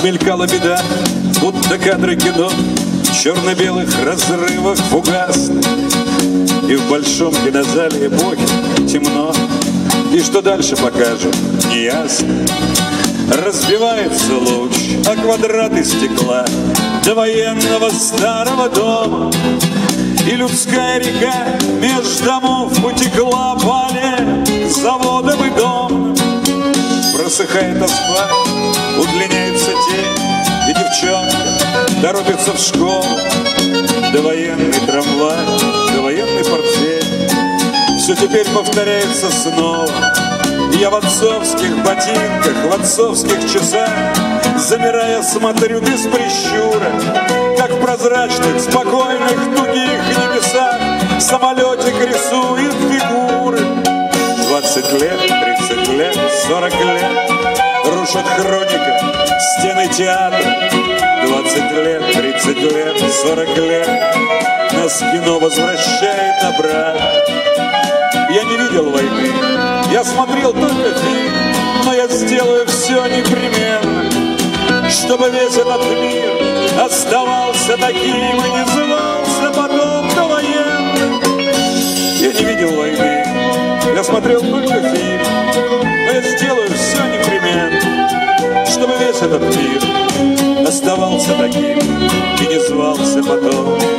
Мелькала беда, будто кадры кино, черно-белых разрывах фугасных. И в большом кинозале эпохи темно, и что дальше покажут, неясно. Разбивается луч о квадраты стекла до военного старого дома, и людская река меж домов утекла по аллее заводом и домом. Просыхает асфальт, удлиняется тень, и девчонка торопится в школу. Довоенный трамвай, довоенный портфель, все теперь повторяется снова. Я в отцовских ботинках, в отцовских часах, замирая, смотрю без прищура, как в прозрачных, спокойных, тугих небесах самолетик рисует фигуры. 20 лет, 30 лет, 40 лет рушат хроника стены театра. 20 лет, 30 лет, 40 лет нас кино возвращает обратно. Я не видел войны, я смотрел только фильм, но я сделаю все непременно, чтобы весь этот мир оставался таким и не звался потом довоенным. Я не видел войны, я смотрел только фильм, но я сделаю все непременно, чтобы весь этот мир оставался таким и не звался потом